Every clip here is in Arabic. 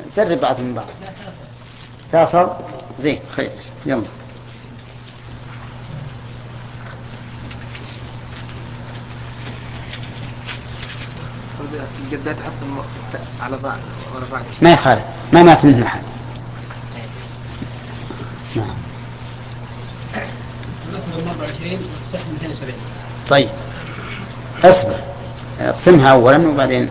سرب بعض من بعض. تصل زين خير يلا. الجدات تحط على بعض ورا بعض ما يخالف، ما مات منه أحد. نعم. نصف 24 تصح 270. طيب اصبر، اقسمها أولا وبعدين.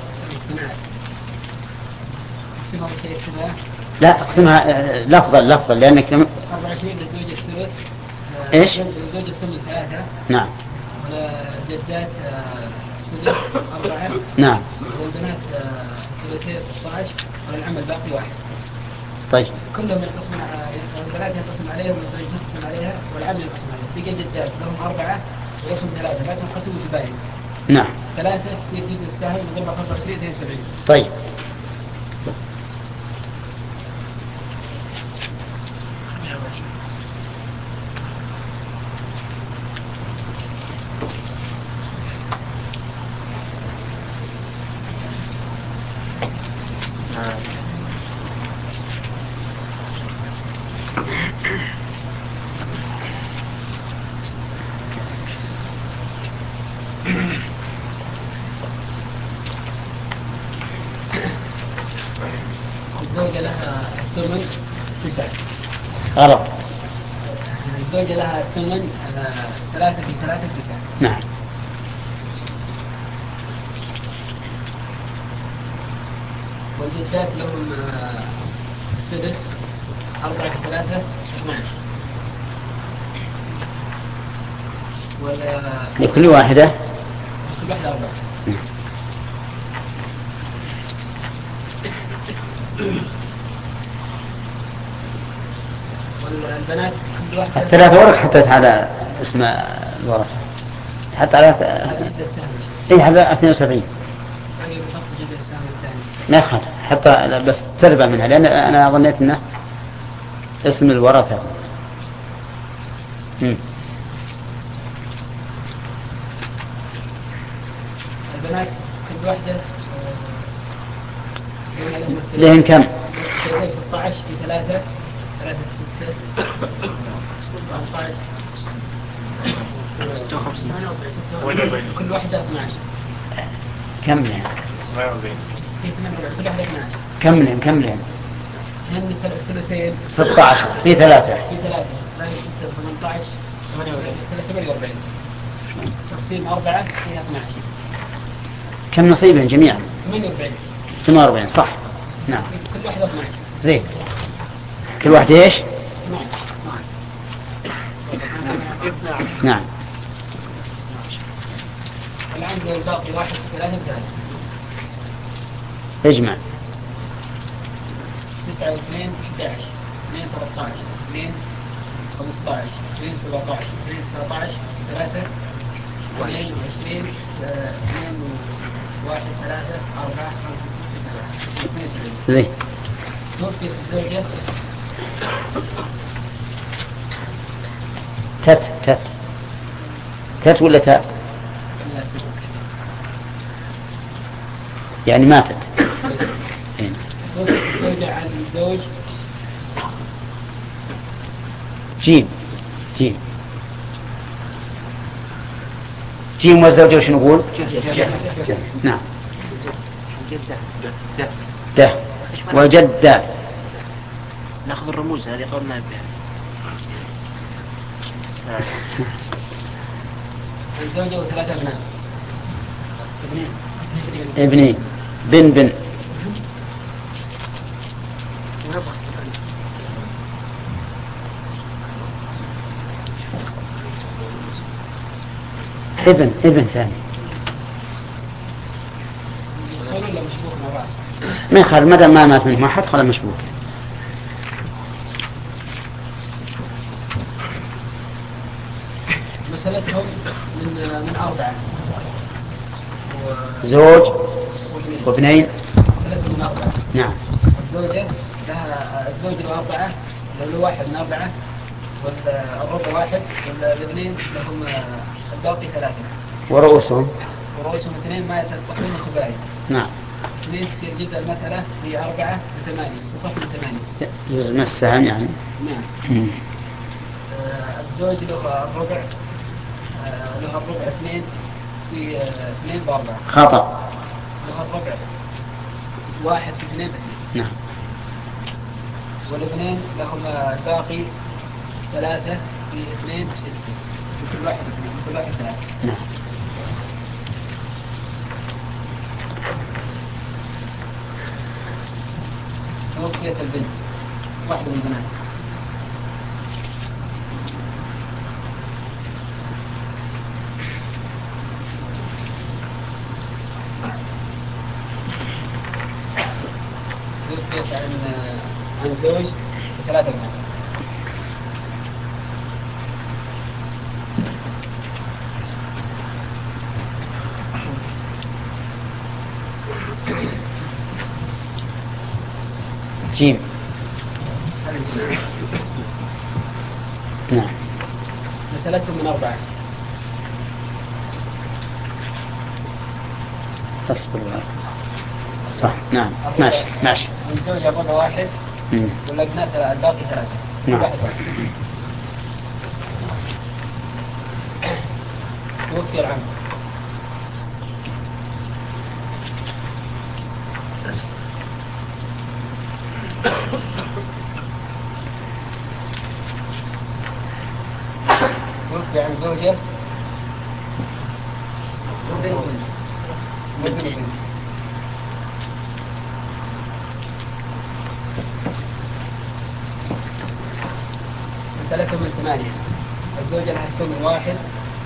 لا اقسمها لفظا لأنك 24 للزوجة الثلث. ايش؟ للزوجة الثلث 3. نعم. والجدات الثلث 4. نعم. والبنات ثلثين 16 والعم الباقي 1. طيب. كلهم ينقسمون، البنات ينقسم عليهم والزوجة ينقسم عليها والعم ينقسم عليها. بقي الجدات لهم 4 ولهم 3 لا تنقسم وتباين. نعم. 3 تصير جزء السهم من 25 72. طيب. الزوجة لها الثمن 9. غلط. الزوجة لها الثمن 3 في 3 9. نعم. والجدات لهم السدس 4 في 3 12. لكل واحدة. كل واحدة 4. والبنات كل واحدة. الثلاثة ورق حطيت على اسم الورقة. حتى على اي هذا 72. يعني بحط جزء السهم الثاني. ما يخالف حتى بس تربع منها لأن أنا ظنيت إنه اسم الورثة. البنات كل واحدة لهم كم؟ 16 في 3 3 6 14 كل واحدة 12. كم لهم؟ 48 كل واحدة 12. كم لهم؟ هن ثلثين 16 في 3 في 3 18 48 تقسيم 4 فيها 12. كم نصيبهم جميعا؟ 48 صح. نعم. كل واحدة 12. زين. كل واحدة ايش؟ 12. نعم. الآن الباقي 1 في 3 3. اجمع. 9 و 2 11 2 13 2 15 2 17 2 19 3 22 2 1 3 4 5 6 7 22. زين. توفيت الزوجة تت ولا تاء؟ يعني ماتت. توفيت الزوجة عن الزوج جيم والزوجة وش نقول؟ نعم. ده وجدة. ناخذ الرموز هذه قولنا بها. الزوجة و3 أبناء. ابني بن ابن ثاني. ما يخالف مدى ما مات منه واحد خلا مشبوك. مسألتهم من 4 زوج وابنين. مسألتهم من 4. نعم. الزوجة لها الزوج له 4 له 1 من 4 والربع 1 والابنين لهم الباقي 3. ورؤوسهم 2 ما يتصلون خبائي. نعم. 2 تصير جزء المسألة في 4 و8 صفر من 8. جزء من السهم يعني. نعم. الزوج له الربع، له الربع 2 في 2 ب4. خطأ. له الربع 1 في 2 ب2. نعم. والاثنين لهم باقي 3 في 2 ب6. في كل واحد 2 في كل واحد 3. نعم. توفيت البنت واحدة من البنات. توفيت عن زوج و3 بنات. جيم. نعم. مسألتهم من 4. اصبر. صح. نعم. ماشي. الزوج الربع 1 والابناء الباقي 3. نعم. توفي العم. توفي عن زوجة وبنت. مسألتهم من 8. الزوجة لها الثمن 1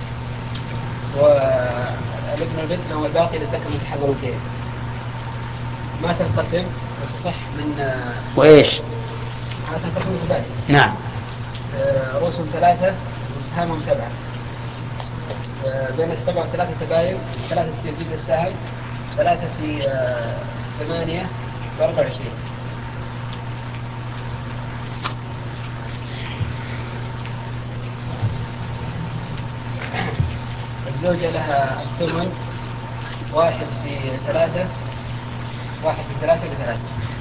والابن والبنت لهم الباقي للذكر مثل حظ الأنثيين. ما تنقسم وتصح من وإيش؟ ما تنقسم الثلاثة. نعم. رؤوسهم 3 وسهامهم 7. بين 7 و3 تباين. 3 تصير جزء السهم. 3 في 8 و24. الزوجة لها الثمن 1 في 3. 1 في 3 ب3.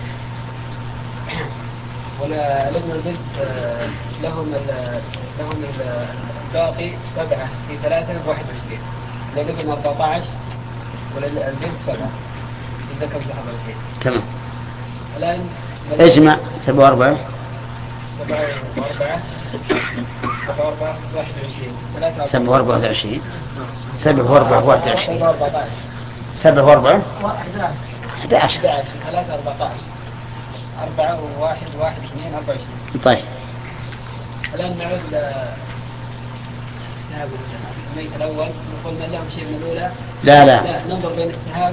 والابن والبنت لهم الباقي 7 في 3 ب21. للابن 14 وللبنت 7. إذا كم تحضر فيه. تمام. الآن اجمع 7 و4. 7 و4 21. 7 و24. 7 و4 21. 7 و4 11. 3 14. 4 و1 1 2 24. طيب. الآن نعود للسهام الميت الأول. نقول من لهم شيء من الأولى. لا ننظر بين السهام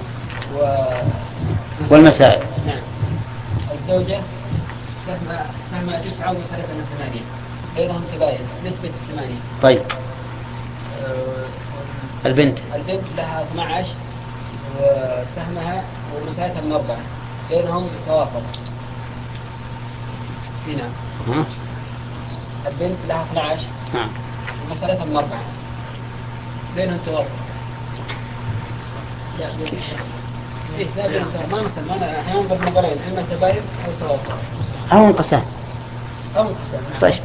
والمسائل. نعم. الزوجة سهم 9 ومسألة من 8. بينهم تباين نسبة 8. طيب. البنت لها 12 وسهمها ومسألتها من 4. بينهم توافق. هنا البنت لها 12. نعم. ومسألتها من 4. بينهم توافق. لا ما مثل ما أحيانا ضرب نظرين إما تباين أو توافق أو انقسام. طيب.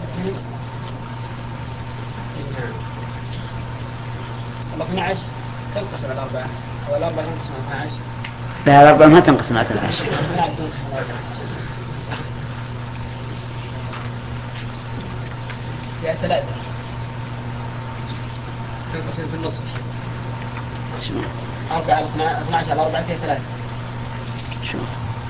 12 تنقسم على 4 أو 4 تنقسم على 12. لا 4 ما تنقسم على 12. يا 3 تنقسم في النصف. 4 على 12 على 4 فيها 3. شو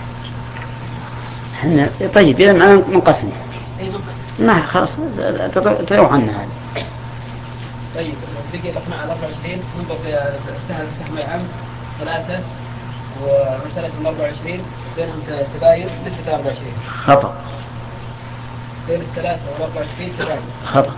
احنا طيب إذا معنا منقسم. اي منقسم. ما خلاص تروح عنها هذه. طيب بقي الاقناع على 24. ننظر سهم العم 3 ومسألة من 24 بينهم تباين نسبة 24. خطأ. بين 3 و 24 تباين. خطأ.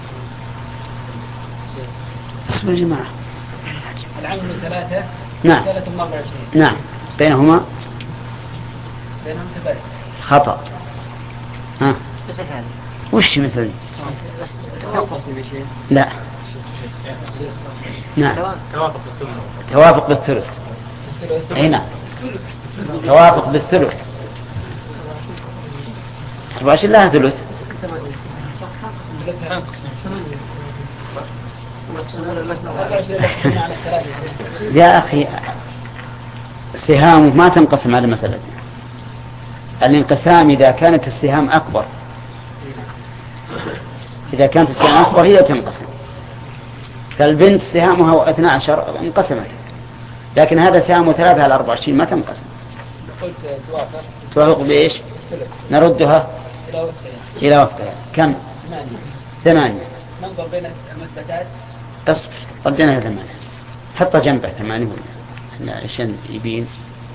اسم يا جماعة. العم من 3. نعم. مسألة من 24. نعم. بينهم تباين. خطأ. ها. مثل هذا. وش مثل؟ تنقسم يا شيخ. لا. نعم. توافق بالثلث. توافق بالثلث. اي نعم. توافق بالثلث. 24 لها ثلث. يا أخي السهام ما تنقسم على مسألة. الانقسام إذا كانت السهام أكبر، إذا كانت السهام أكبر هي تنقسم. فالبنت سهامها 12 انقسمت، لكن هذا سهام 3 على 24 ما تنقسم. توافق بإيش؟ نردها إلى وقتها. كم؟ 8. ننظر بين المثبتات. اصبر ردينا 8. حط جنبه 8 هنا عشان يبين.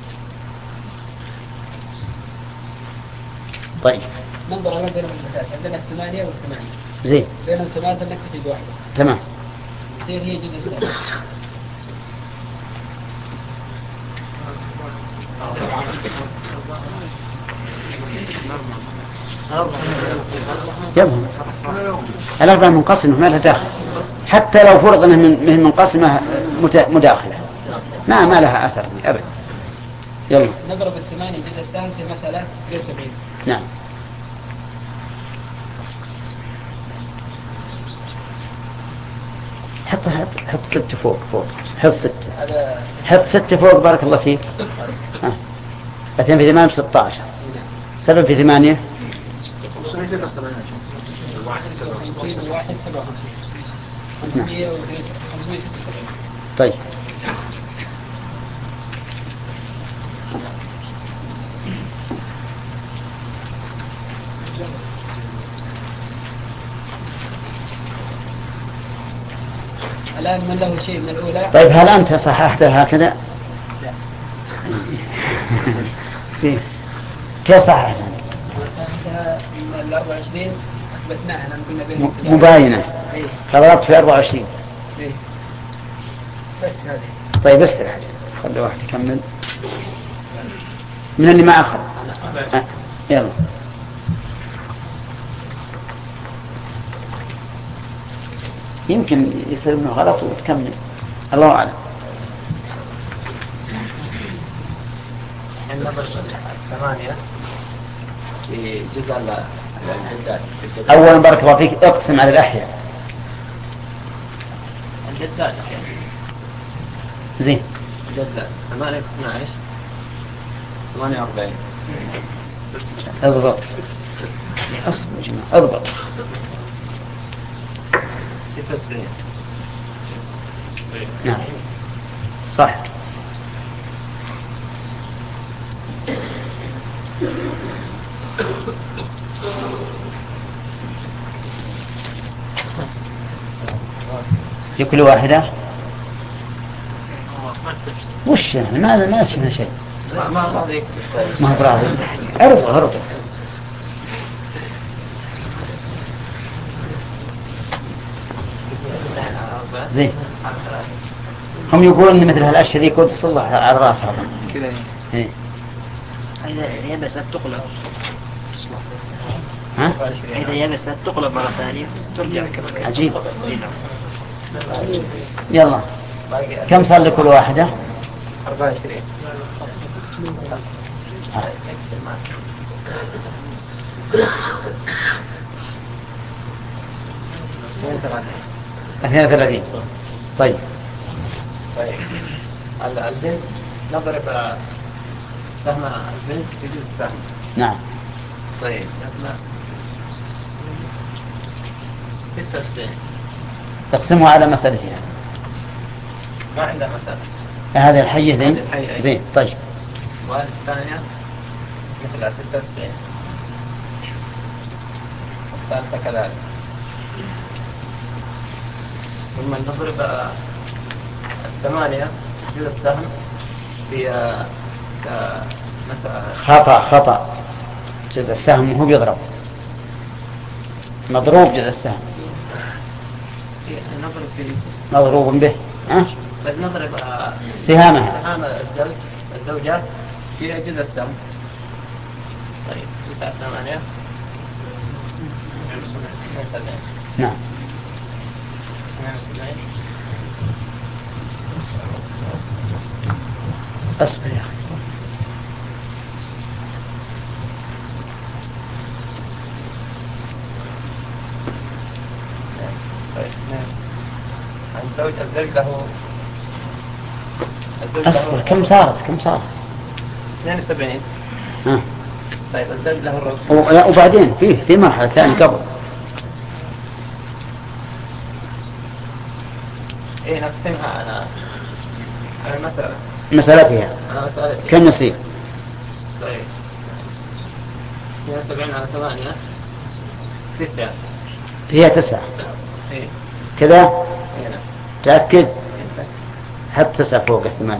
طيب ننظر بين المثبتات. عندنا 8 و8. زين. بين الثلاثة نكتفي بواحدة. تمام. تصير هي جزء سهل. يبهم الأربعة منقسمة ما لها داخل، حتى لو فرض أنها من منقسمة مداخلة ما لها أثر أبدا. يلا نضرب 8 جزء السهم في مسألة غير 70. نعم. حط 6 فوق حط 6. حط 6 فوق بارك الله فيك. 2 في 8 16. 7 في 8 طيب. الآن من له شيء من الأولى. طيب هل أنت صححتها هكذا؟ لا. كيف صححتها؟ من 24 أثبتناها لأن قلنا بين مباينة. فضربت في 24. إيه. بس هذه. طيب استرح خلي واحد يكمل من اللي ما أخذ. يلا يمكن يصير منه غلط وتكمل الله أعلم. النظر 8 في جزء الجدات. أولا بارك الله فيك اقسم على الأحياء. الجدات زين. الجدات 8 في 12 48. اضبط اصبر يا جماعة اضبط. 96. نعم صح. في كل واحدة وش يعني ما شفنا شيء. ما راضي. ما هو راضي. عرضه زين. هم يقولون ان مثل هالاشياء ذي كنت تصلح على راسها كذا. ايه. إذا يبست تقلب. ها؟ إذا يبست تقلب مرة ثانية ترجع كما. عجيب. يلا كم صار لكل واحدة؟ 24. اثنين 32. طيب البنت نضرب سهم البنت في جزء السهم. نعم. طيب 96. تقسمها على مسألتها. ما عندها مسألة. هذه الحية ذين. زين طيب. والثانية مثل 96. الثالثة كذلك. ثم نضرب 8 جزء السهم في خطأ جزء السهم هو بيضرب مضروب جزء السهم نضرب في مضروب به. بس نضرب سهامها سهام الزوجات في جزء السهم. طيب 9 8 نعم. اصبر يا أخي الزوج له أصبر، كم صارت 72. ها. طيب الزوج له الربع. وبعدين في مرحلة ثانية قبل. إيه نقسمها أنا المسألة. مسألتها كم نصيب؟ طيب 72 على 8 9. هي 9. إيه كذا. إيه نعم. تأكد حتى 9 فوق 8.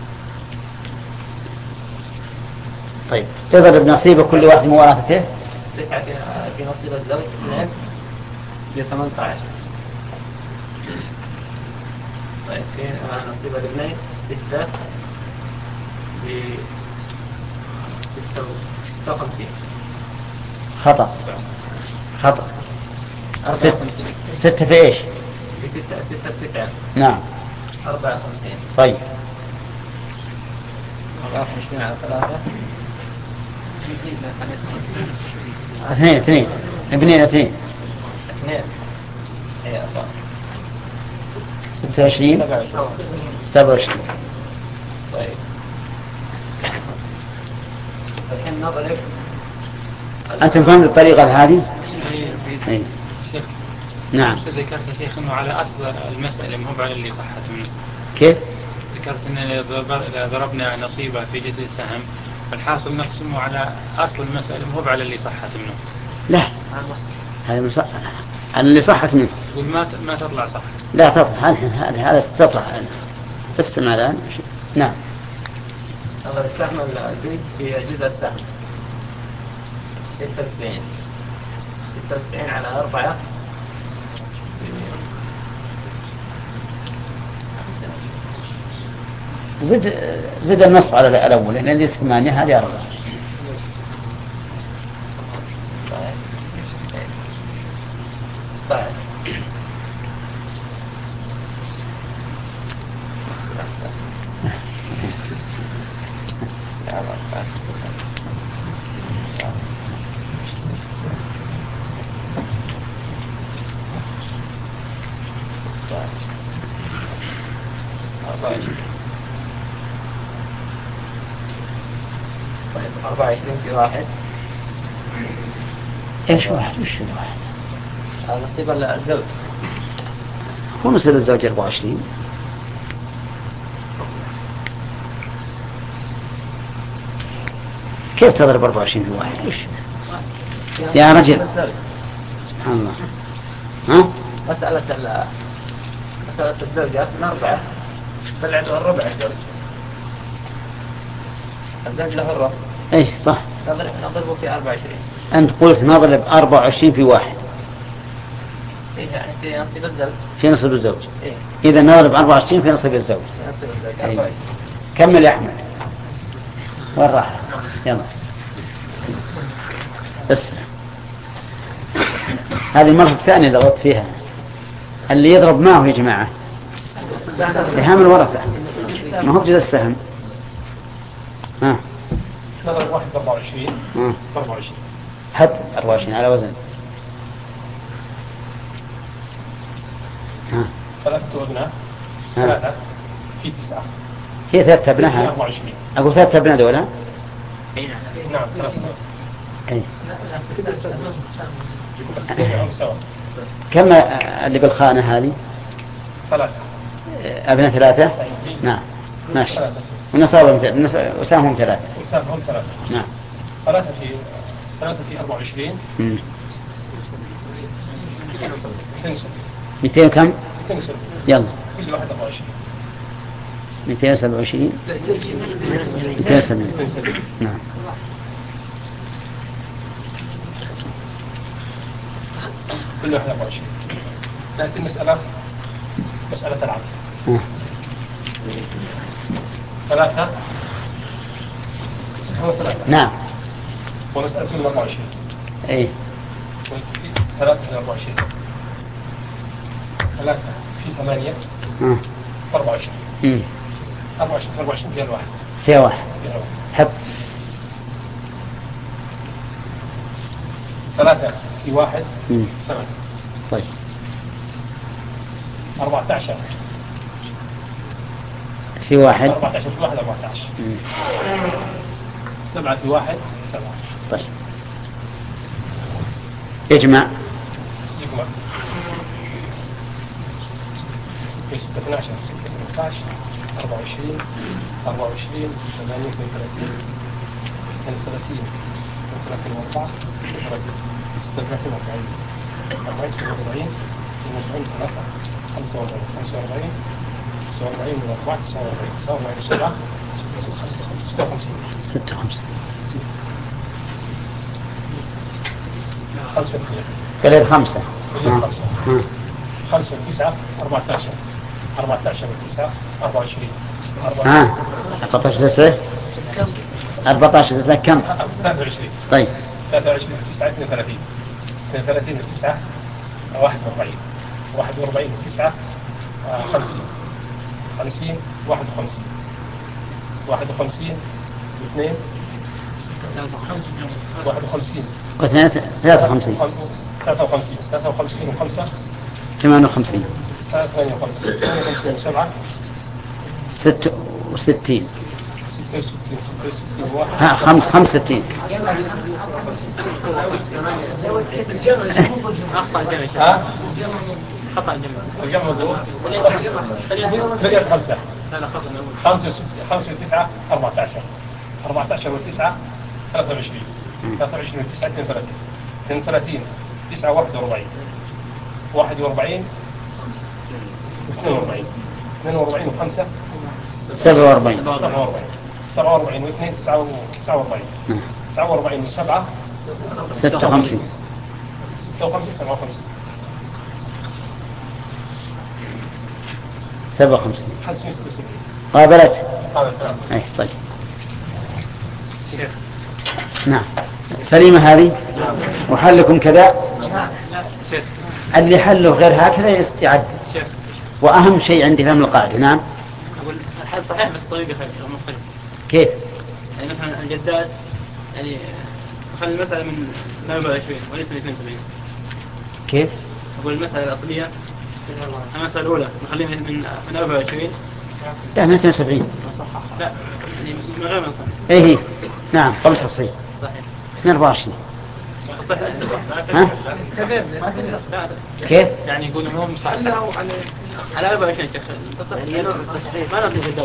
طيب اضرب نصيب كل واحد من ورثته. 9 في نصيب الزوج 2 ب 18. طيب في نصيب الابنين 6 ب 56. خطأ. 6 في ايش؟ في 6 9. نعم 54. طيب 24 على 3 2 ابنين 2 هي 26 27. طيب الحين نضرب. أنتم فهمتوا الطريقة هذه؟ أي. نعم. ذكرت يا شيخ انه على اصل المسألة مو على اللي صحت منه. كيف؟ ذكرت ان اذا ضربنا نصيبه في جزء السهم فالحاصل نقسمه على اصل المسألة مو على اللي صحت منه. لا هذا على اللي صحت منه. تقول ما تطلع صح. لا تطلع هذا تطلع تستمع الآن. نعم. نضرب السهم البنت في جزء السهم 96 على 4 زد النصف على الأول لأن هذه 8 هذه 4. طيب طيب 24 في 1. ايش واحد وش الواحد؟ نصيب الزوج هو نصيب الزوج 24. كيف تضرب 24 في 1؟ وش يا رجل سبحان الله. ها؟ مسألة الزوجة من 4 بلعت الربع الزوج له الربع. ايه صح. نضربه في 24. أنت قلت نضرب 24 في 1. إيه يعني في نصيب الزوج. في نصيب الزوج. إيه. إذا نضرب 24 في نصيب الزوج. في نصيب الزوج. أيه. كمل يا أحمد. وين راح؟ يلا. اسمع. هذه المرة الثانية اللي غلطت فيها. اللي يضرب معه يا جماعة سهام الورثة ما هو بجزء السهم. ها. نضرب 1 ب 24. 24. حتى 24 على وزن. ها. 3 أبناء 3 في 9. هي 3 أبناء. 24. أقول 3 أبناء دولا. نعم 3. أي. يكون سوا. كم اللي بالخانة هذه؟ 3 أبناء 3. نعم ماشي. ونصابهم وسامهم 3. وسامهم 3. نعم 3 في 24. 200 كم؟ 270. يلا كل واحد 24. 227. 270. نعم كل واحد 24. لكن المسألة مسألة العدد. 3 هو 3. نعم ومسألة 24. ايه 3 في 24. 3 في 8 24. 24 فيها الواحد. فيها واحد. حط 3 في 1 7. طيب 14 في واحد 14 في واحد 14. 7 في واحد 7. طيب اجمع. يجمع 6 6 12 6 18 24 24 8 32 32 33 4 36 40 40 40 40 3 45 45 49 من 4 49 49 7 56 56 5 قليل 5 5 9 14 14 9 24 14 9 14 9 كم؟ 23. طيب 23 9 32 32 9 41 41 9 50 50 51 51 2 51 واثنين 53 53 53 و5 58 58 58 7 66 66 66 ها 65 أخطأ جمع خطأ جمع فريق 5 لا لا خطأ 5 و9 14 14 و9 23 23 و9 32 32 9 41 41 42 42 و5 47 47 47 و2 49 49 و7 56 56 57 57 65 قابلت. هذا تمام. أي طيب نعم سليمة هذه وحلكم كذا. شيخ اللي حله غير هكذا يعد. شيخ وأهم شيء عندي فهم القاعدة. نعم أقول الحل صحيح بس طريقة مختلفة. كيف؟ يعني مثلا الجدات يعني خلي المسألة من 22 وليس من 72. كيف؟ أقول المسألة الأصلية المسألة الأولى نخليها من 24. لا من 72. لا يعني من غير ما نصح. إيه نعم قبل تصحيح صحيح من 24. صحيح. ها؟ كيف؟ يعني يقول هو مش صحيح على 24 شيخ تصحيح ما نبني جدات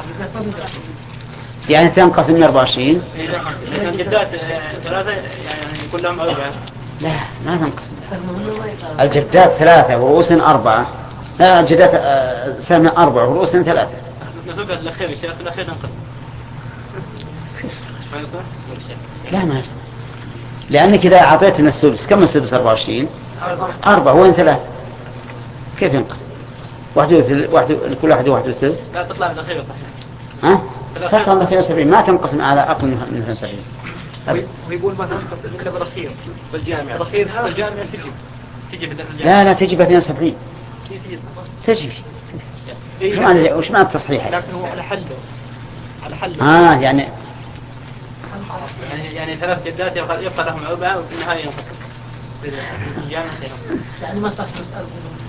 يعني تنقسم من 24. مثلا جدات ثلاثة يعني كلهم 4. لا ما تنقسم. الجدات 3 ورؤوس 4. لا الجدات سهم 4 ورؤوس 3. نسبة الأخير الشيخ الأخير ننقسم. ما يصح؟ لا ما يصح لأنك إذا أعطيتنا السدس كم السدس 24 4 وين 3 كيف ينقسم؟ كل واحد واحد وثلث. لا تطلع الأخير صحيح. ها؟ تطلع من 72 ما تنقسم على أقل من 72. ويقول ما تنقسم إلا بالأخير بالجامعة. الأخير بالجامعة تجي في الجامعة. لا تجي ب 72. تجي وش معنى التصحيح؟ لكن هو على حله يعني 3 جدات يبقى لهم 4 وفي النهاية ينقسم الجامعة يعني ما صح مسألة.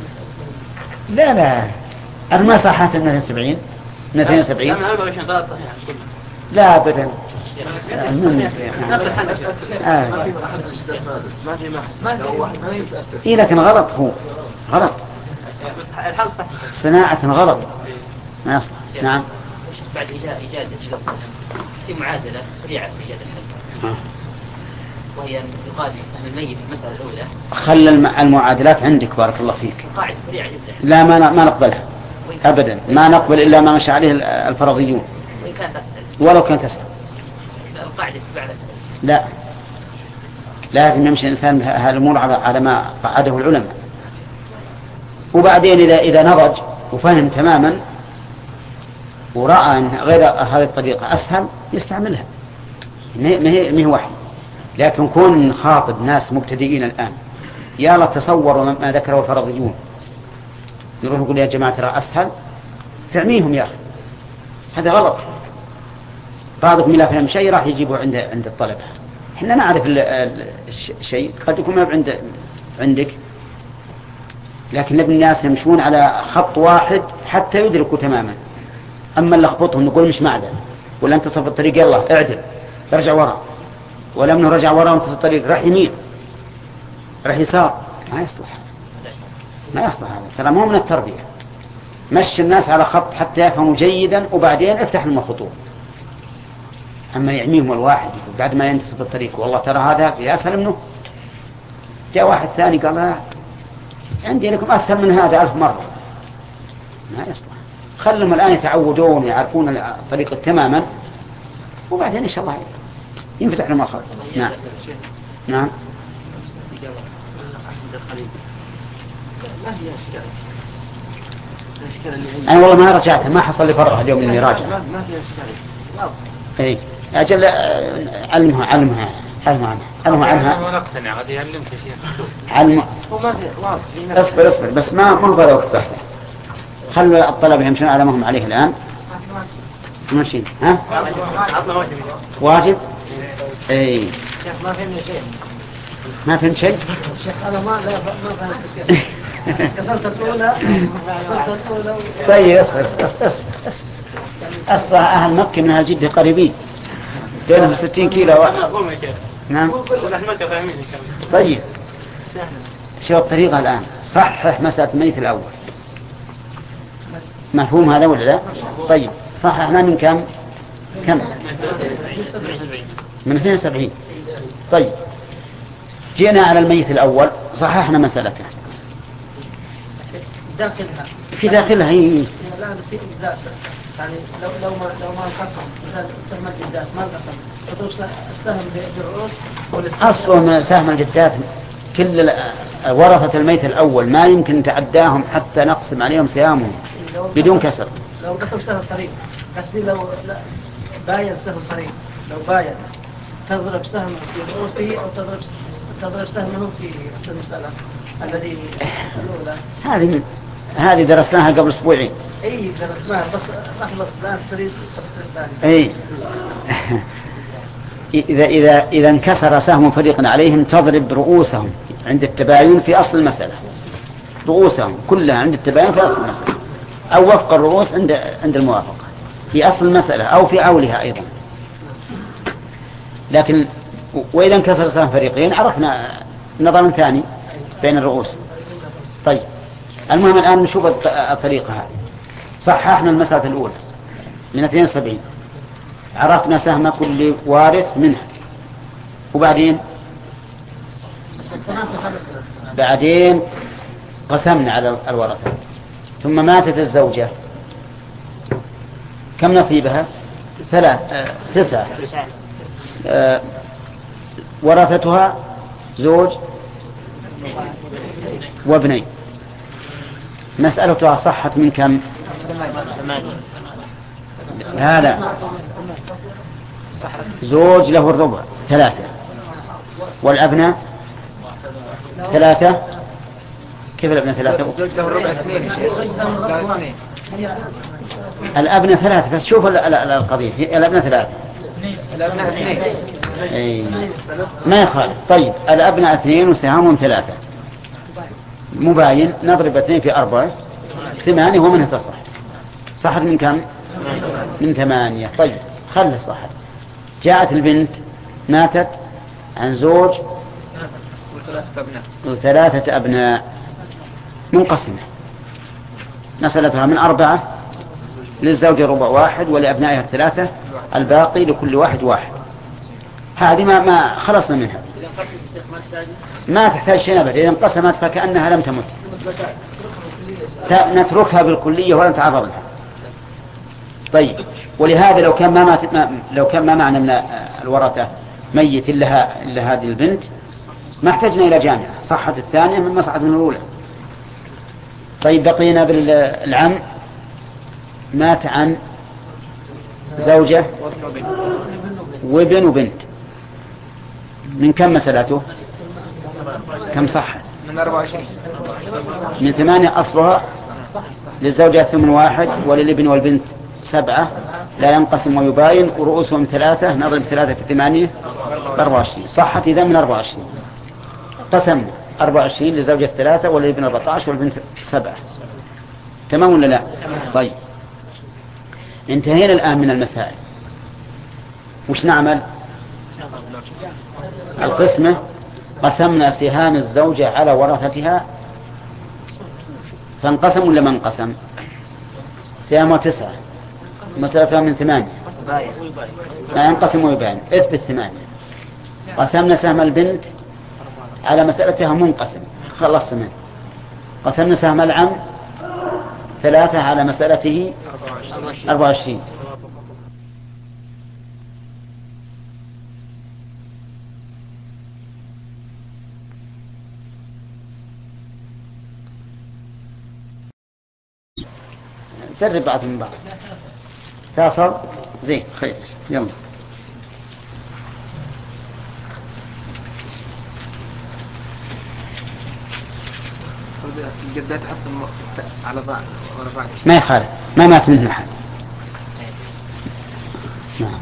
لا أنا ما صحت من 72 من 72. لا من 24 غلط صحيح كله. لا أبدا إيه لكن غلط هو غلط صناعة غلط ما يصلح. نعم بعد إيجاد الصنم في معادلة سريعة في إيجاد الحل وهي يقال سهم الميت في المسألة الأولى. خلى المعادلات عندك بارك الله فيك. قاعدة سريعة جدا. لا ما نقبلها أبدا ما نقبل إلا ما مشى عليه الفرضيون وإن كانت أسهل ولو كانت أسهل. القاعدة تبعها لا لازم يمشي الإنسان هالأمور على ما قعده العلماء. وبعدين إذا نضج وفهم تماما ورأى أن غير هذه الطريقة أسهل يستعملها. ما هي وحي. لكن كون خاطب ناس مبتدئين الآن يلا تصوروا ما ذكره الفرضيون يروح يقول يا جماعة ترى أسهل تعميهم يا أخي هذا غلط. بعضكم لا فهم شيء راح يجيبه عند الطلبة. احنا نعرف الشيء قد يكون ما عندك لكن نبي الناس يمشون على خط واحد حتى يدركوا تماما. أما نلخبطهم نقول مش معدن، ولا انتصف الطريق يلا اعدل ارجع وراء، ولا منه رجع وراء وانتصف الطريق راح يمين راح يسار، ما يصلح هذا. ترى مو من التربية. مشي الناس على خط حتى يفهموا جيدا، وبعدين افتح لهم الخطوط. أما يعميهم الواحد بعد ما ينتصف الطريق والله ترى هذا في أسهل منه، جاء واحد ثاني قال لا عندي لكم أسهل من هذا 1000 مرة، ما يصلح. خلهم الآن يتعودون يعرفون الطريق تماما، وبعدين إن شاء الله ينفتح لهم الخط. نعم نعم. أنا والله ما رجعت، ما حصل لي فرغ اليوم إني راجع. ما في إشكال. إيه أجل علمها عنها. ما نقتنع هذه علمك شيء. علم. وما في واضح. اصبر بس ما هذا وقت بحث. خلوا الطلبة يمشون على ما هم عليه الآن. ماشيين ها؟ واجب. إيه. ما فهمنا شيء. ما فهمت شيء؟ الشيخ أنا ما فهمت. كسرت الأولى. طيب أصلا أهل مكة من أهل جدة قريبين، بينهم 60 كيلو. نعم. طيب شو الطريقة الآن؟ صحح مسألة الميت الأول. مفهوم هذا ولا لا؟ طيب صححنا من كم؟ من 72. طيب جينا على الميت الأول صححنا مسألته في داخلها هي. لا في إجزاء، يعني لو ما انقسم مثلا سهم الجدات ما انقسم السهم بالرؤوس. أصلا سهم الجدات كل ورثة الميت الأول ما يمكن تعداهم حتى نقسم عليهم سهامهم بدون كسر. لو قسم سهم الطريق قصدي لو باين سهم الطريق، لو باين تضرب سهم في رؤوسه أو تضرب سهمه في المسألة الذي الأولى. هذه درسناها قبل أسبوعين. اي درسناها بس لحظة الآن تريد الثاني. اي إذا انكسر سهم فريق عليهم تضرب رؤوسهم عند التباين في أصل المسألة. رؤوسهم كلها عند التباين في أصل المسألة، أو وفق الرؤوس عند الموافقة في أصل المسألة أو في عولها أيضا. لكن وإذا انكسر سهم فريقين عرفنا نظام ثاني بين الرؤوس. طيب المهم الآن نشوف الطريقة هذه. صححنا المسألة الأولى من 72، عرفنا سهم كل وارث منها، وبعدين قسمنا على الورثة. ثم ماتت الزوجة، كم نصيبها؟ 9. ورثتها زوج وابنين. مسألتها صحت من كم؟ لا زوج له الربع 3، والأبناء 3. كيف الأبناء 3؟ زوج له الربع 2. الأبناء 3 بس شوف القضية. الأبناء 3 ما يخالف. طيب الأبناء 2 وسهامهم 3 مباين، نضرب 2 في 4 8 ومنها تصح. صحت من كم؟ من 8. طيب خلي صحت. جاءت البنت ماتت عن زوج و3 أبناء منقسمة. مسألتها من 4 للزوج ربع 1 ولأبنائها 3، الباقي لكل واحد 1. هذه ما خلصنا منها، ما تحتاج شيء أبدا. إذا انقسمت فكأنها لم تمت، نتركها بالكلية ولا نتعرض لها. طيب ولهذا لو كان ما معنى من الورثة ميت إلا هذه البنت ما احتجنا إلى جامعة، صحت الثانية من مصعد من الأولى. طيب بقينا بالعم، مات عن زوجة وابن وبنت، من كم مسألته؟ كم صحت؟ من 24. من 8 أصلها للزوجة 8 وللابن والبنت 7 لا ينقسم ويباين، ورؤوسهم 3 نضرب 3 في 8 24. صحت إذا من 24. قسمنا 24 للزوجة 3 وللابن 14 والبنت 7. تمام ولا لا؟ طيب انتهينا الآن من المسائل. وش نعمل؟ القسمة. قسمنا سهام الزوجة على ورثتها فانقسم ولا ما انقسم؟ سهامها 9 مسألتها من 8 لا ينقسم ويبان. اثبت 8. قسمنا سهم البنت على مسألتها منقسم خلص 8. قسمنا سهم العم 3 على مسألته 24. سرب بعض من بعض. تصل زين خير. يلا الجدات تحط على بعض ورا بعض ما يخالف ما مات منه أحد. نعم.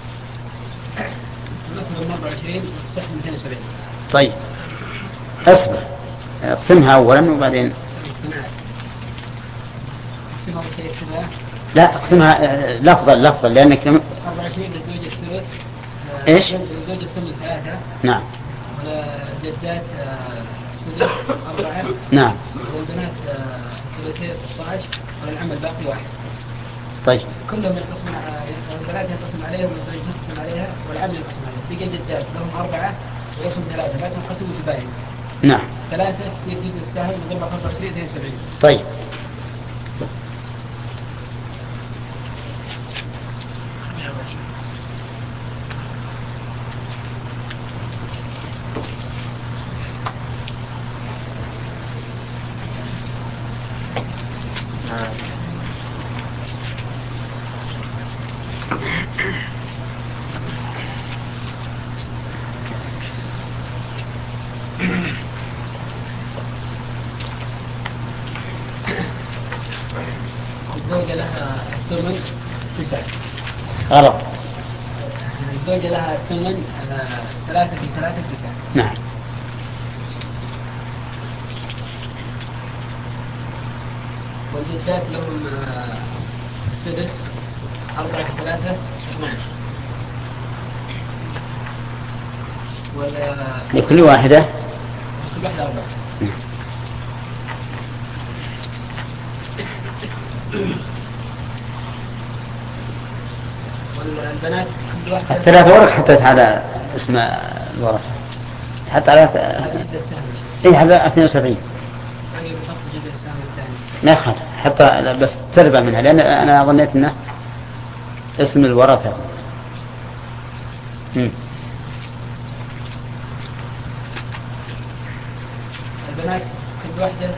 الرسم 24 والصح 270. طيب اصبر اقسمها أولا وبعدين لا اقسمها لفظا لأنك 24 للزوجة الثلث. ايش؟ للزوجة الثلث 3. نعم. وللجدات السدس 4. نعم. والبنات ثلثين 16. وللعم الباقي 1. طيب كلهم ينقسمون البنات ينقسم عليهم والزوجة تنقسم عليها والعم ينقسم عليها. في الجدات لهم 4 ولهم 3 لا تنقسم وتباين. نعم. 3 تصير جزء السهم وضربها 25 زي 70. طيب الزوجة لها الثمن 9. غلط. الزوجة لها الثمن 3 في 3 9. نعم. والجدات لهم السدس 4 في 3 12. لكل واحدة كل واحدة 4. والبنات كل واحدة 3 ورق حطيت على اسم الورقة حتى على اي على 72 يعني بحط جزء السهم الثاني ما يخالف حتى بس تربى منها لأن أنا ظنيت أنه اسم الورثة. البنات كل واحدة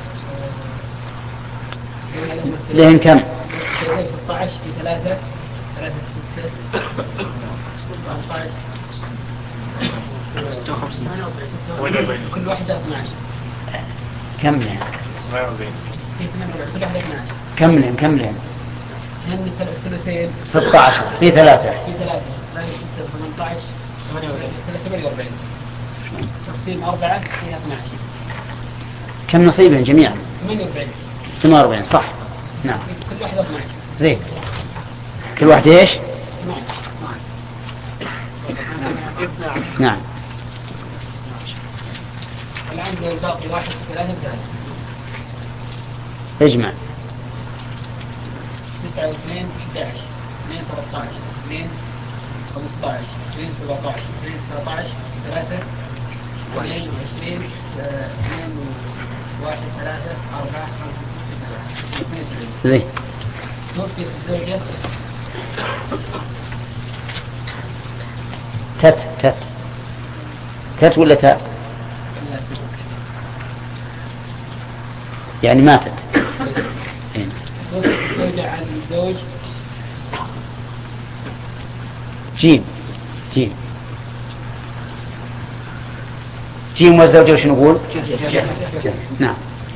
لهم كم؟ 16 في 3 3 6 14 كل واحدة 12. كم لهم؟ في 48 كل واحدة 12. كم لهم؟ هن الثلثين 16 في 3 في 3 18 48 تقسيم 4 فيها 12. كم نصيبهم جميعا؟ 48 صح. نعم. كل واحدة 12. زين. كل واحدة ايش؟ 12. نعم. الآن الباقي 1 في 3 بثلاثة. اجمع. 9 و2 11 2 13 2 15 2 17 2 19 3 22 2 1 3 4 5 6 7 72. زين. توفيت الزوجة تت ولا تاء؟ يعني ماتت. توفيت الزوجة عن الزوج جيم والزوجة وش نقول؟ نعم.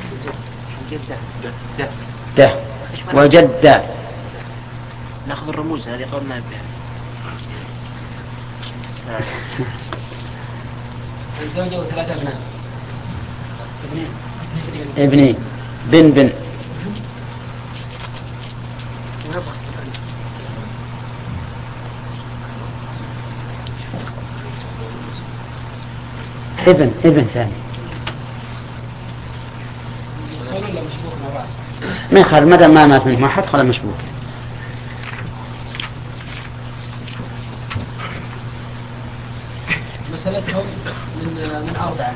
ده وجدة. ناخذ الرموز هذه قبل ما نبدأ. الزوجة وثلاثة أبناء. ابنين بن ابن ثاني ما يخالف مدى ما مات منه واحد خلا مشبوك. مسألتهم من 4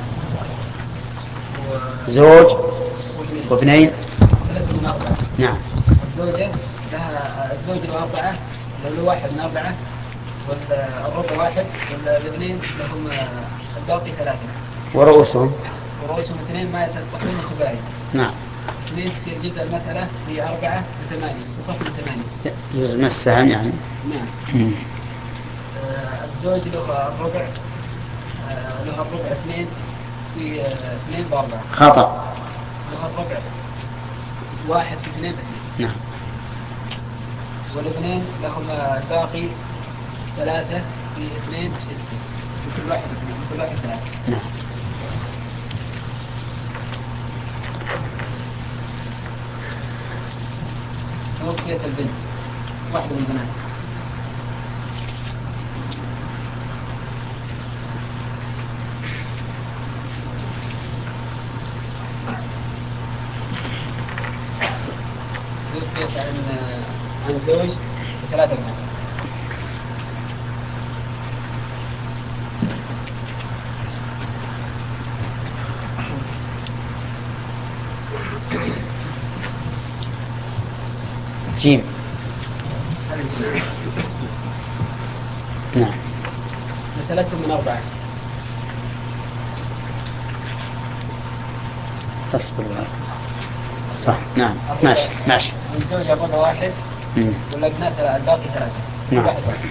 زوج وابنين. مسألتهم من 4. نعم. الزوجة لها الزوج له 4 له 1 من 4 والربع 1 والابنين لهم الباقي 3 ورؤوسهم 2 ما يتصلون كبائر. نعم. 2 تصير جزء المسألة هي 4 ل8 صفر من 8 جزء من السهم يعني. نعم. الزوج له الربع له الربع 2 في 2 ب4 خطأ. له الربع 1 في 2 ب2. نعم. والابنين لهم الباقي 3 في 2 ب6 لكل واحد 2 لكل واحد 3. نعم. توفيت البنت واحدة من البنات توفيت عن زوج و3 بنات. جيم. نعم. مسألتهم من 4. تصبر صح. نعم. ماشي. الزوج الربع 1 والابنات الباقي 3. نعم.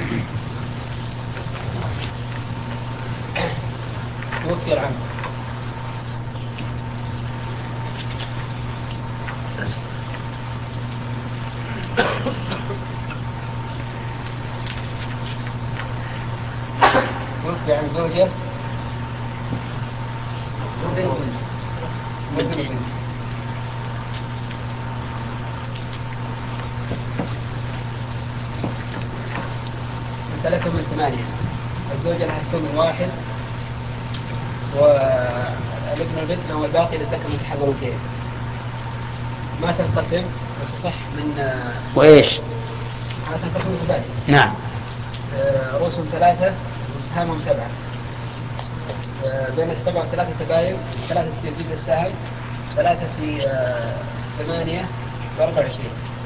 توفي العم. توفي عن زوجة مسألته من 8. الزوجة لها الثمن 1 والابن والبنت له الباقي للذكر مثل حظ الأنثيين. ما تنقسم وتصح من وإيش؟ ما تنقسم الكبائر. نعم. رؤوسهم 3 وسهامهم 7. بين 7 و3 تباين 3 تصير جزء السهم 3 في 8 ب 24.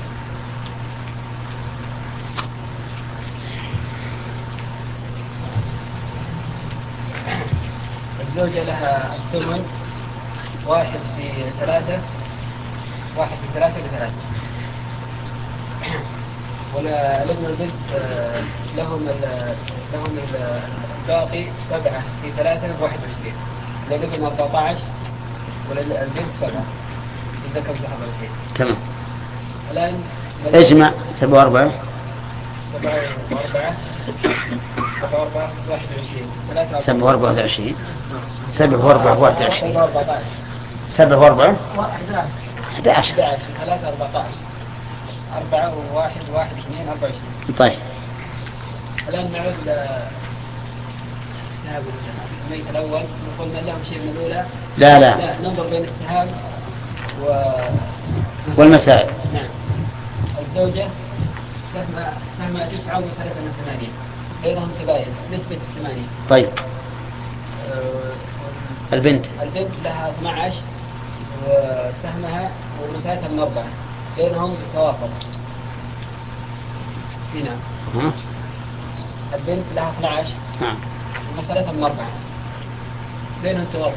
الزوجة لها الثمن 1 في 3 1 في 3 ب3. والابن والبنت لهم الباقي 7 في 3 ب21. للابن 14 وللبنت 7. الذكر مثل حظ الأنثيين. تمام. الآن اجمع 7 و4 7 و4 21 7 و4 21 7 و4 11 3 14 4 و1 1 2 24. طيب. الآن نعود السهام الميت الأول. نقول من لهم شيء من الأولى. لا ننظر بين السهام والمسائل. نعم. الزوجة سهمها 9 ومسألة من 8 بينهم تباين نسبة 8. طيب. البنت لها 12 وسهمها ومسألتها من 4 بينهم توافق. هنا البنت لها 12 ومسألتها من 4 بينهم توافق.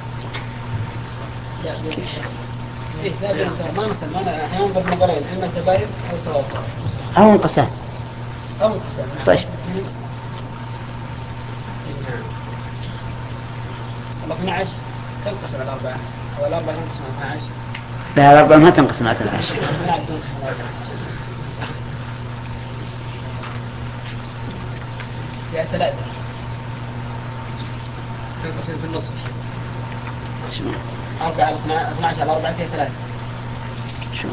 لا بينهم توافق. ما نصل ما أحيانا بالنظرين إما تباين أو توافق أو انقسام. طيب. نعم. 12 تنقسم على 4 أو 4 تنقسم على 12. لا 4 ما تنقسم على 12. يا 3 تنقسم في النصف. 4 على 12 على 4 فيها 3. شو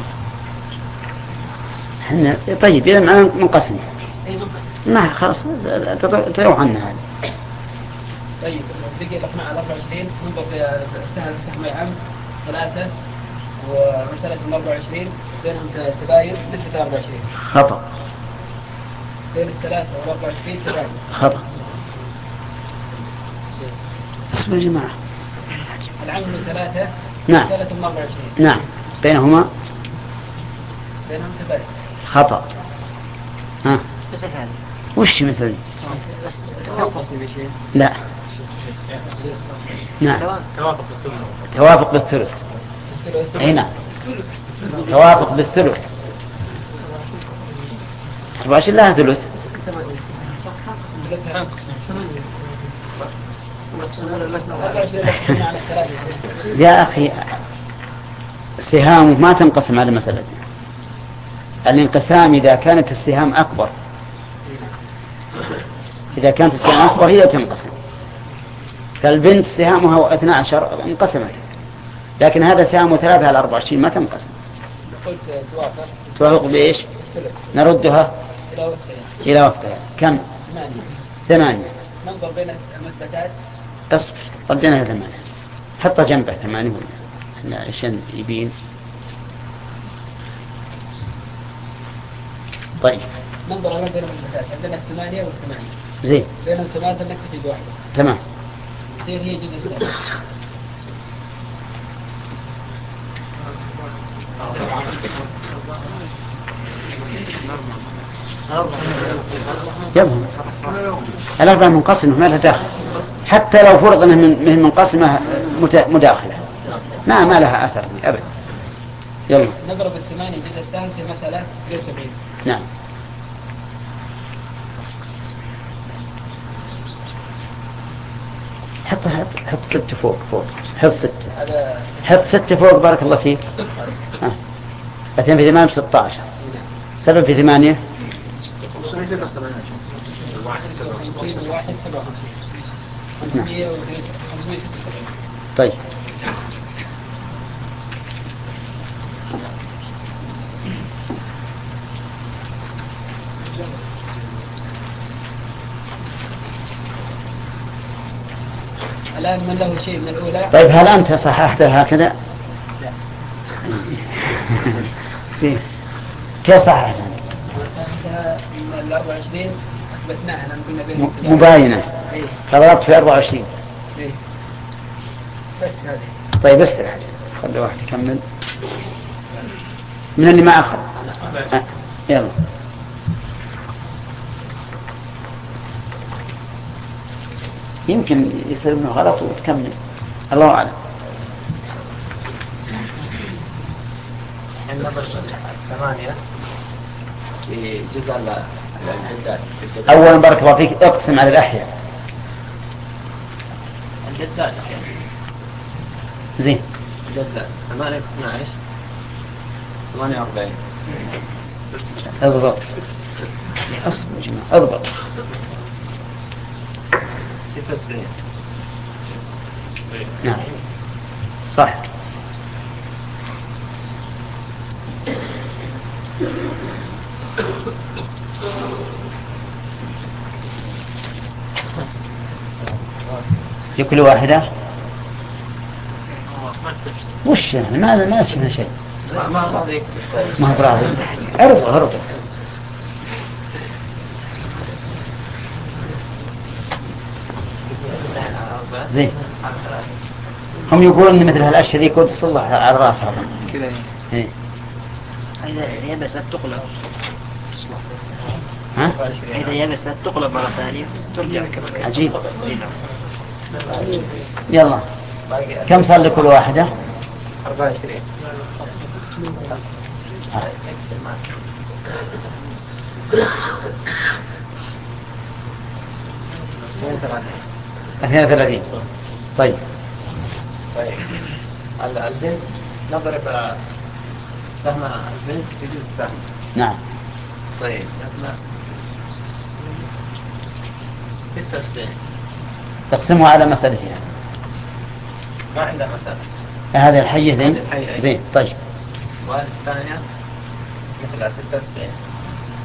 احنا طيب إذا ما منقسم. أي منقسم. ما خلاص تروح عنا هذا. طيب بقي الاقناع على 24 ننظر في سهم العم 3 ومسألة 24 بينهم تباين مثل 23. خطأ. بين 3 و 24 تباين. خطأ. اسمع يا جماعة. العم من 3. نعم. مسألة 24. نعم. بينهم تباين. خطأ. ها. مثل هذا. وش مثل؟ تنقسم بشيء. لا. نعم. توافق بالثلث. اي نعم. توافق بالثلث. 24 لها ثلث. يا أخي السهام ما تنقسم على مسألة. الانقسام إذا كانت السهام أكبر. إذا كانت السهام أكبر هي تنقسم. فالبنت سهامها 12 انقسمت، لكن هذا سهامه 3 على 24 ما تنقسم. قلت توافق بإيش؟ نردها إلى وقتها. كم؟ 8. ننظر بين المثبتات. اصبر ردينا 8. حط جنبه 8 عشان يبين. طيب ننظر بين المثبتات. عندنا 8 و8. زين. بين الثلاثة نكتفي بواحدة. تمام. تصير هي جزء سهل. يلا الأربعة منقسمة ما لها داخل، حتى لو فرض أنها من منقسمة مداخلة ما لها أثر أبدا. يلا نضرب 8 جزء السهم في مسألة غير 70. نعم. حط 6 فوق حط 6. حط 6 فوق بارك الله فيك. 2 في 8 16. 7 في 8 طيب. الآن من له شيء من الأولى. طيب هل أنت صححتها هكذا؟ لا. كيف صححتها؟ من 24 أثبتناها لأن قلنا بين مباينة. إيه. فضربت في 24. إيه. بس هذه. طيب استرح خلي واحد يكمل من اللي ما أخذ. يلا يمكن يصير منه غلط وتكمل الله أعلم. النظر 8 في جزء الجدات. أولا بارك الله فيك اقسم على الأحياء. الجدات زين. الجدات 8 12 48. اضبط اصبر يا جماعة اضبط. 96. نعم صح. في كل واحدة وش يعني ما شفنا شيء. ما راضيك ما هو راضي. ارضى زين. هم يقولون ان مثل هالاشياء ذي كنت تصلح على راسها كذا. ايه. إذا يبست تقلب. ها؟ إذا يبست تقلب مرة ثانية ترجع كما. عجيب. يلا كم صار لكل واحدة؟ 24. اثنين 32. طيب البنت نضرب سهم البنت في جزء السهم. نعم. طيب 99 تقسمها على مسألتها. ما عندها مسألة. هذه الحية ذي. هذه الحية. زين طيب. وهذه الثانية مثلها 96.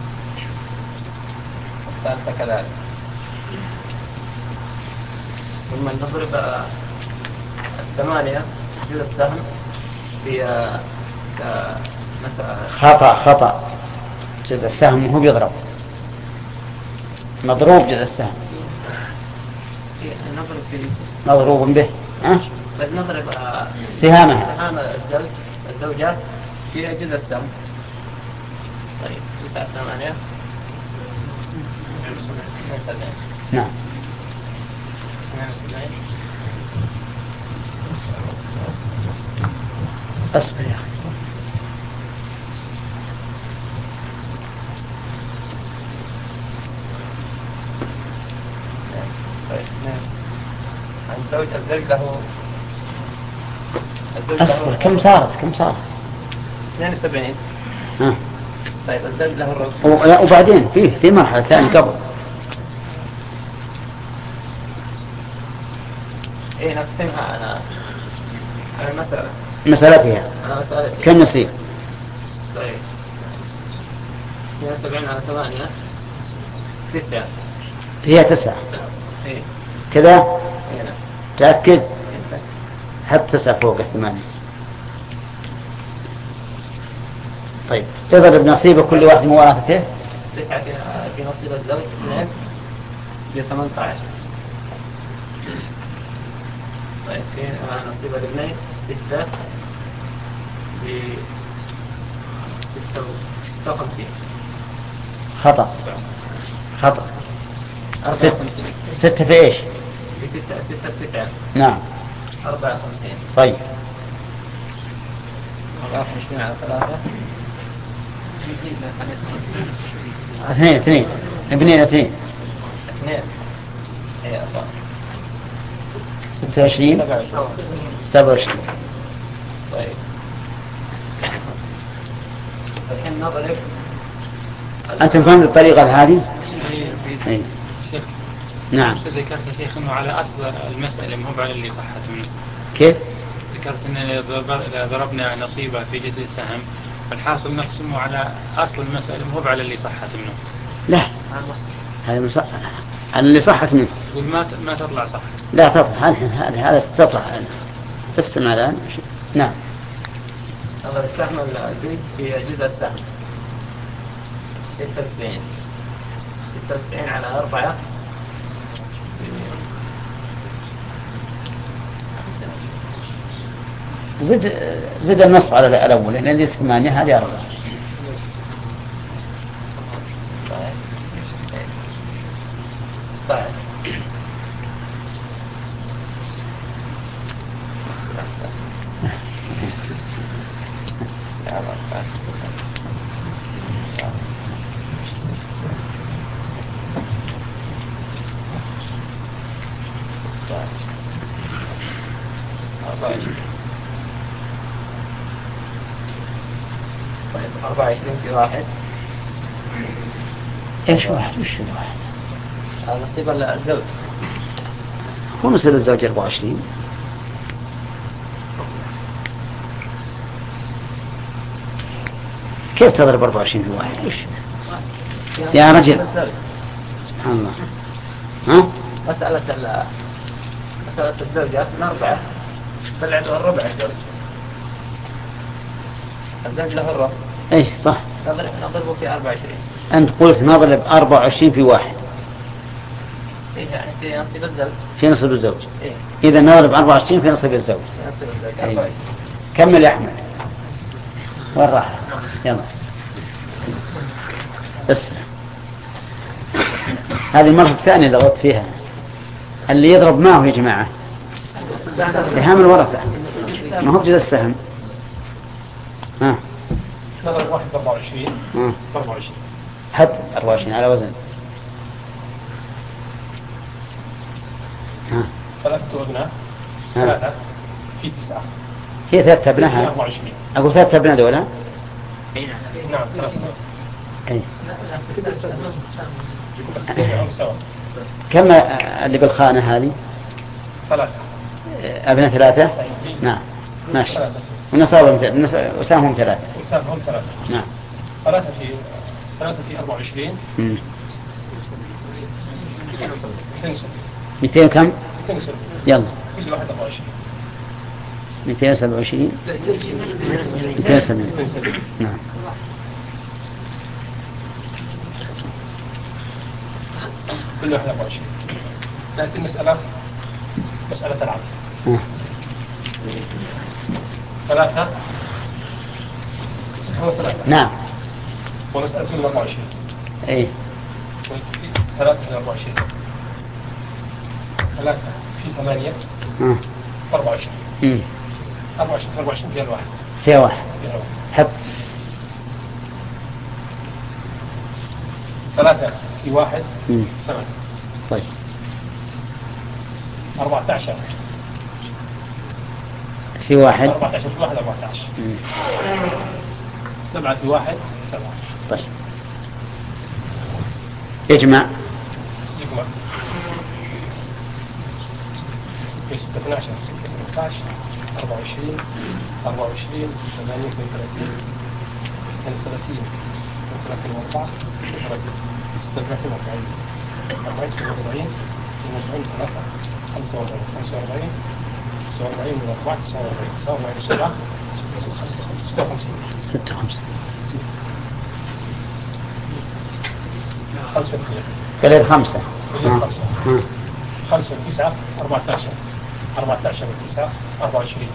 الثالثة كذلك. ثم نضرب 8 جزء السهم في خطأ جزء السهم هو بيضرب، مضروب جزء السهم مضروب به. نضرب سهام الزوجات في جزء السهم. طيب 9 8 نعم. أصبر يا أخي. الزوج له أصبر، كم صارت 72. طيب الزوج له الربع. وبعدين في مرحلة ثانية قبل. ايه نقسمها على المسألة. مسألتها كم نصيب؟ طيب 72 على 8 9. هي 9 ايه كذا. هنا تأكد حط 9 فوق 8. طيب تضرب نصيب كل واحد مورثته. 9 في نصيب الزوج 2 ب 18. طيب في نصيب الابنين 6 ب 56. خطأ 54. 6 في ايش؟ في 6 في 9. نعم 54. طيب 24 على 3 2 ابنين 2 هي 26 27. طيب الحين نضرب. أنتم فهمتوا الطريقة هذه؟ أي. نعم. ذكرت يا شيخ انه على اصل المسألة مو على اللي صحت منه. كيف؟ ذكرت ان اذا ضربنا نصيبه في جزء السهم فالحاصل نقسمه على اصل المسألة مو على اللي صحت منه. لا هذا على اللي صحت منه. تقول ما تطلع صح. لا تطلع هذا تطلع تستمع الآن. نعم. نضرب السهم البنت في جزء السهم 96 على 4 زد النصف على الأول لأن دي 8 هذه 4. طيب طيب 24 في 1. ايش واحد وش الواحد؟ نصيب الزوج هو نصيب الزوج 24. كيف تضرب 24 في 1؟ وش يا رجل سبحان الله. ها؟ مسألة الزوجة من 4 طلعت الربع الزوج له الربع. ايش صح. نضربه في 24. أنت قلت نضرب 24 في 1. إيه يعني في نصيب الزوج. في نصيب الزوج. إيه. إذا نضرب 24 في نصيب الزوج. في نصيب الزوج. أيه. 24. كمل يا أحمد. وين راح؟ يلا. اسمع. هذه المرة الثانية اللي غلطت فيها. اللي يضرب معه يا جماعة سهام الورثة ما هو بجزء السهم. ها. نضرب 1 ب 24. 24. حط 24 على وزن. ها. 3 أبناء 3 في 9. هي 3 أبناء. 24. أقول 3 أبناء دولة. نعم 3. أي. يكون سوا. كم اللي بالخانة هذه؟ 3 أبناء 3. نعم ماشي. ونصابهم وسامهم 3. وسامهم 3. نعم. 3 في 24. 200 كم؟ يلا. كل واحد 24. 227. 270. نعم. كل واحد 24. لكن مسألة العدد. 3 هو 3. نعم. ومسألة 24. ايه. 3 في 24. 3 في 8. 24. 24 فيها الواحد. فيها واحد. حط. 3 في 1 7. طيب. 14 في 1. 14 في 1 14. 7 في 1 7. طيب. اجمع. 12 18 24 34 38 32 34 36 40 40 45 45 49 من 4 49 7 56 5 قليل 5. 5 9 14 14 9 24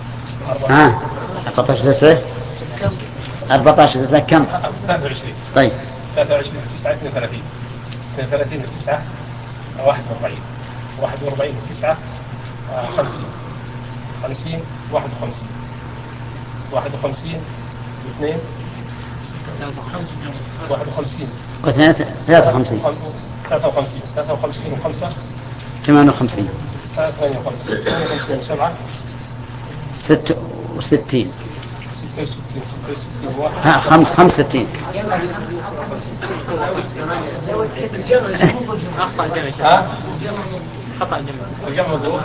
14 9. 14 9 كم؟ 23. طيب. 23 9 32 32 9 41 41 9 50 50 51 51 2 51 واثنين 53 53 53 و5 58 58 58 7 66 66 ها 65 خطأ الجمع. الجمع مضروب.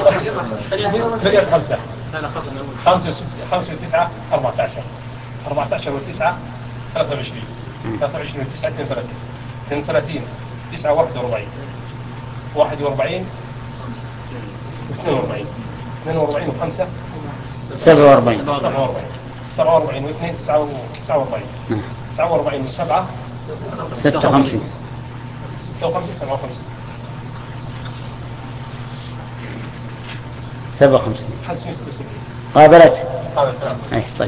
5 5 9 14 14 و9 23 23 و9 32 32 9 41 41 42 42 و5 47 47 و2 49 49 و7 56 57 57 قابلت. اي طيب.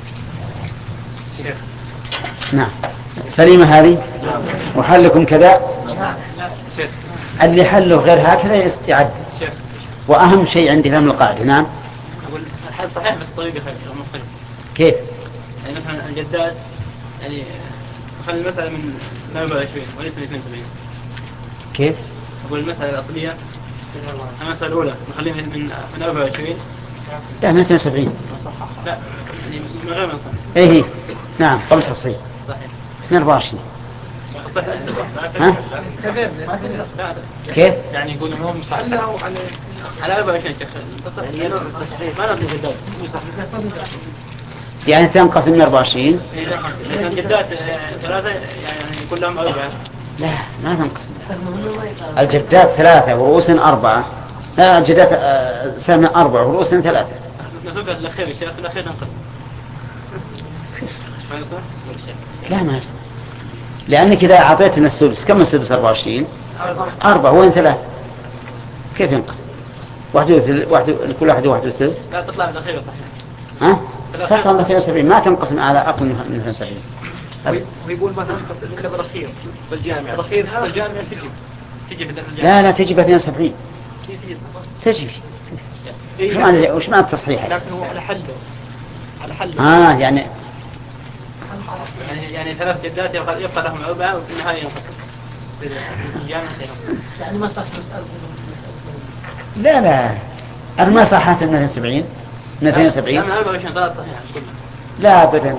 نعم. سليمة هذه. وحلكم كذا. اللي حله غير هكذا يستعد. وأهم شيء عندي فهم القاعدة. نعم. الحل صحيح بس الطريقة مختلفة. كيف؟ يعني مثلا الجداد يعني خلي المسألة من 24 وليس من 72. كيف؟ أقول المسألة الأصلية المسألة الأولى نخليها من 24. لا من 72. لا يعني من غير منصب. ايه نعم قبل تصحيح. صحيح. من 24. صحيح. ها؟ كيف؟ يعني يقول هم صحيح. على 24 تصحيح. ما نبني جداد. يعني تنقسم من 24. الجدات 3 يعني كلهم 4. لا ما تنقسم. الجدات 3 ورؤوس 4. لا الجدات سهم 4 ورؤوس 3. نسبة الأخير الشيخ الأخير ننقسم. لا ما يصح. لأنك إذا أعطيتنا السدس كم السدس 24 4 وين 3 كيف ينقسم؟ كل واحد واحد ثلث. لا تطلع الأخير صحيح. ها؟ تطلع من 72 ما تنقسم على أقل من 72. ويقول مثلا كده بالأخير بالجامعة. الأخير بالجامعة تجي بدل الجامعة. لا تجي ب 72. تجي. وش معنى التصحيح؟ لكن هو على حله. يعني 3 جدات يبقى لهم 4 وفي النهاية ينقسم. يعني ما صح مسألة. لا أنا ما صحت من 72 من 72. لا من 24 غلط صحيح كله. لا أبدا.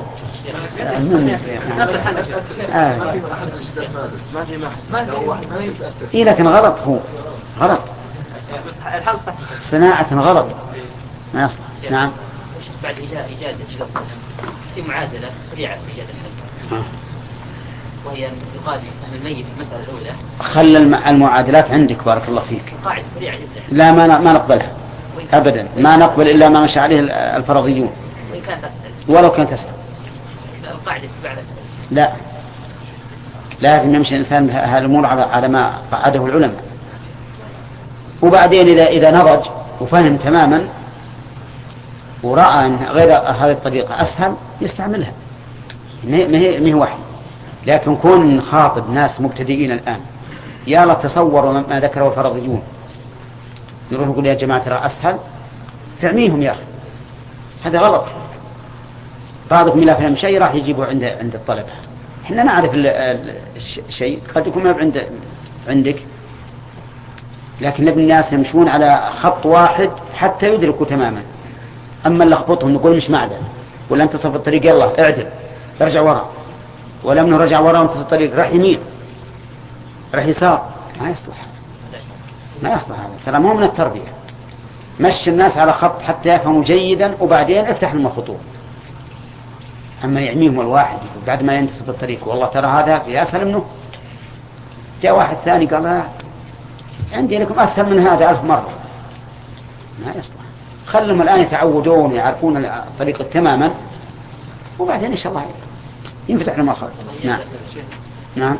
إيه لكن غلط هو غلط. الحل صح. صناعة غلط ما يصلح. نعم. بعد إيجاد السهم في معادلة سريعة في إيجاد الحل. وهي يقابل سهم الميت في المسألة الأولى. خل المعادلات عندك بارك الله فيك. قاعدة سريعة جدا. لا ما نقبلها أبدا، ما نقبل إلا ما مشى عليه الفرضيون وإن كانت أسهل. ولو كانت أسهل. القاعدة تبع أسهل. لا، لازم يمشي الإنسان هالأمور على ما قعده العلماء. وبعدين إذا نضج وفهم تماما ورأى أن غير هذه الطريقة أسهل يستعملها، ما هي وحي. لكن كون خاطب ناس مبتدئين الآن يلا تصوروا ما ذكره الفرضيون، يروح يقول يا جماعة ترى أسهل، تعميهم يا أخي، هذا غلط. بعضكم لا فهم شيء راح يجيبه عند الطلبة. احنا نعرف الشيء قد يكون ما عندك، لكن نبني الناس يمشون على خط واحد حتى يدركوا تماما. أما اللي لخبطهم نقول مش معدل، ولا انت صف الطريق يلا اعدل ارجع وراء، ولا منه رجع وراء وانت صف الطريق راح يمين راح يسار، ما يصلح هذا. ترى مو من التربية. مشي الناس على خط حتى يفهموا جيدا وبعدين افتح لهم الخطوط. أما يعميهم الواحد بعد ما ينتصف الطريق والله ترى هذا في أسهل منه، جاء واحد ثاني قال عندي لكم أسهل من هذا 1000 مرة، ما يصلح. خلهم الآن يتعودون يعرفون الطريقة تماما وبعدين إن شاء الله ينفتح لهم الخير. نعم.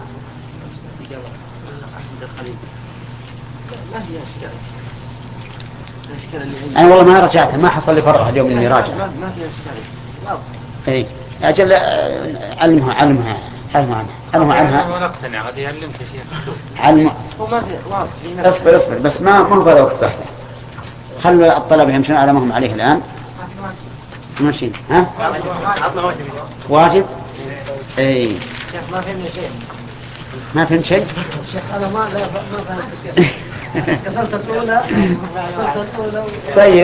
أنا والله ما رجعت، ما حصل لي فرغ اليوم إني راجع. ما في إشكال. إيه أجل علمها عنها. ما نقتنع هذه علمك شيء. علم. وما في واضح. اصبر بس ما هذا وقت بحث. خلوا الطلبة يمشون على ما هم عليه الآن. ماشي ها؟ واجب. إيه. ما فهمنا شيء. ما فهمت شيء؟ الشيخ أنا ما فهمت. كسرت الأولى. طيب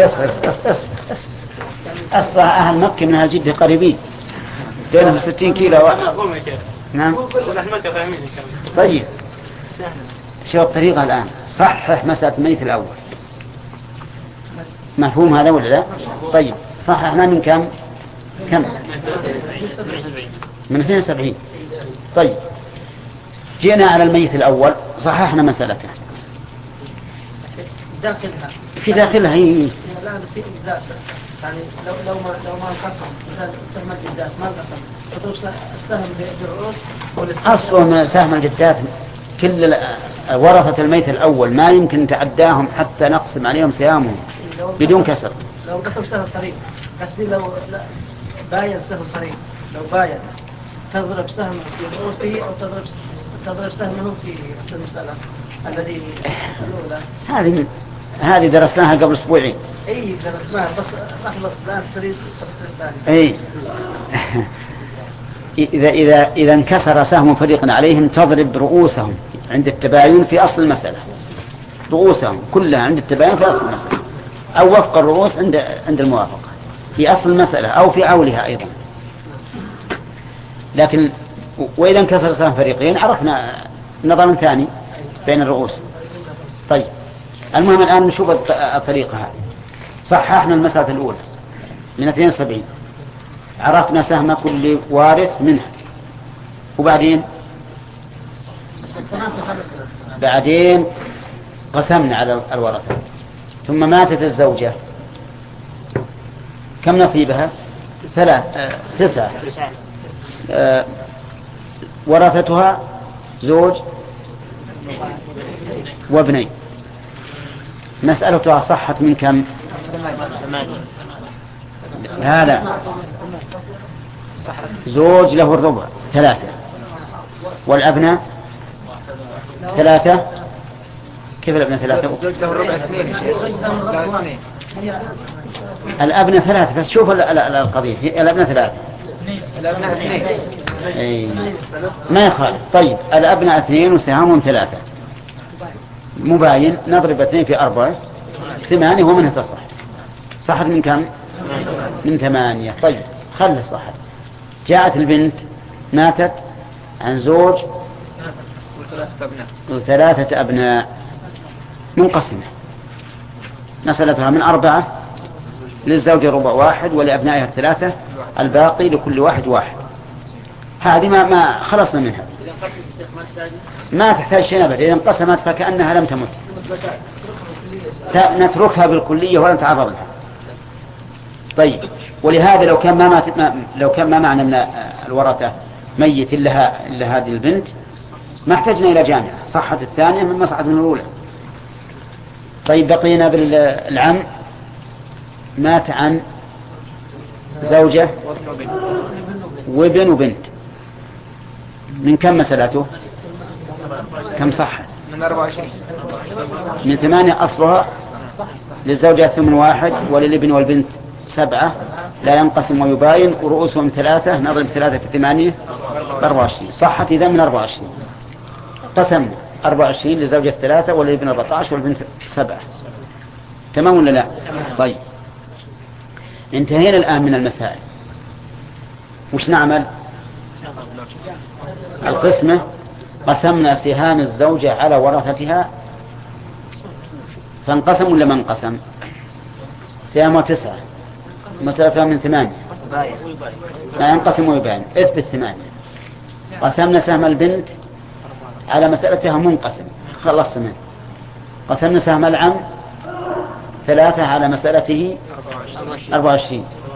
أصلا أهل مكة من أهل جدة قريبين بينهم 60 كيلو. نعم. طيب شو الطريقة الآن؟ صحح مسألة الميت الأول. مفهوم هذا ولا لا؟ طيب صححنا من كم؟ من 72. طيب جينا على الميت الأول صححنا مسألته داخلها. في داخلها هي. لا في إجزاء. يعني لو ما انقسم مثلا سهم الجدات ما انقسم فتوصل السهم بالرؤوس. أصلا سهم الجدات كل ورثة الميت الأول ما يمكن تعداهم حتى نقسم عليهم سهامهم بدون كسر. لو قسم سهم الطريق قصدي لو باين سهم الطريق لو باين تضرب سهم في رؤوسه أو تضرب سهمه في المسألة الذي الأولى. هذه درسناها قبل أسبوعين. اي درسناها بس اخلص الان تريد الثاني. اي اذا انكسر سهم فريق عليهم تضرب رؤوسهم عند التباين في اصل المسألة. رؤوسهم كلها عند التباين في اصل المسألة او وفق الرؤوس عند الموافقة في اصل المسألة او في عولها ايضا. لكن واذا انكسر سهم فريقين عرفنا نظام ثاني بين الرؤوس. طيب المهم الآن نشوف الطريقة هذه. صححنا المسألة الأولى من 72 عرفنا سهم كل وارث منها وبعدين قسمنا على الورثة. ثم ماتت الزوجة كم نصيبها؟ 9. ورثتها زوج وابنين. مسألتها صحت من كم؟ لا زوج له الربع 3 والأبناء 3. كيف الأبناء 3؟ زوج له الربع 2. الأبناء 3 بس شوف القضية الأبناء 3 ما يخالف. طيب الأبناء 2 وسهامهم 3 مباين نضرب 2 في 4 8 ومنها تصح. صحت من كم؟ من 8. طيب خلي صحت. جاءت البنت ماتت عن زوج و3 أبناء منقسمة. مسألتها من 4 للزوج ربع 1 ولأبنائها 3 الباقي لكل واحد 1. هذه ما خلصنا منها. ما تحتاج شيء أبدا. إذا انقسمت فكأنها لم تمت، نتركها بالكلية ولا نتعرض لها. طيب، ولهذا لو كان ما معنى من الورثة ميت إلا هذه البنت ما احتجنا إلى جامعة، صحة الثانية من مصحة من الأولى. طيب، بقينا بالعم، مات عن زوجة وابن وبنت، من كم مسألته؟ كم صحت؟ من 24. من 8 أصلها للزوجة 8 وللابن والبنت 7 لا ينقسم ويباين، ورؤوسهم 3 نضرب 3 في 8 24. صحت إذا من 24. قسمنا 24 للزوجة 3 وللابن 14 والبنت 7. تمام ولا لا؟ طيب، انتهينا الآن من المسائل. وش نعمل؟ القسمة. قسمنا سهام الزوجة على ورثتها فانقسم ولا ما انقسم؟ سهامها 9 مسألتها من 8 لا ينقسم ويبان، اثبت 8. قسمنا سهم البنت على مسألتها منقسم، خلص منه. قسمنا سهم العم 3 على مسألته 24